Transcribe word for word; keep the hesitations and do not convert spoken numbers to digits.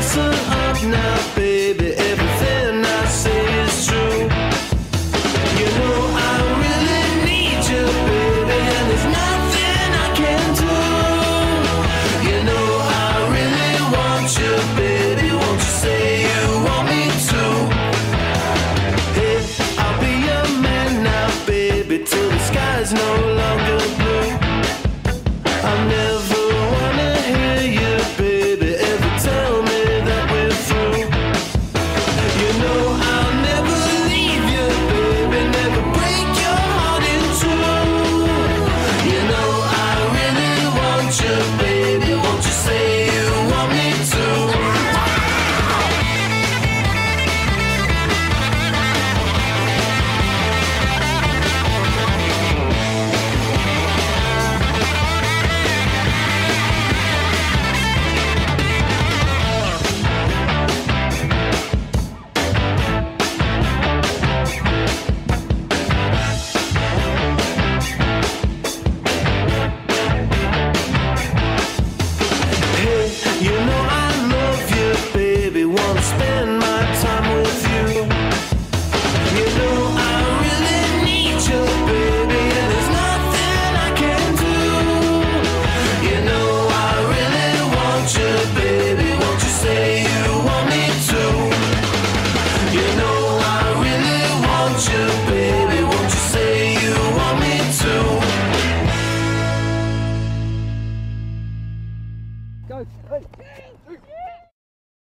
listen up now, baby, everything I say is true. You know I really need you, baby, and there's nothing I can do. You know I really want you, baby, won't you say you want me to? Hey, I'll be your man now, baby, till the sky's no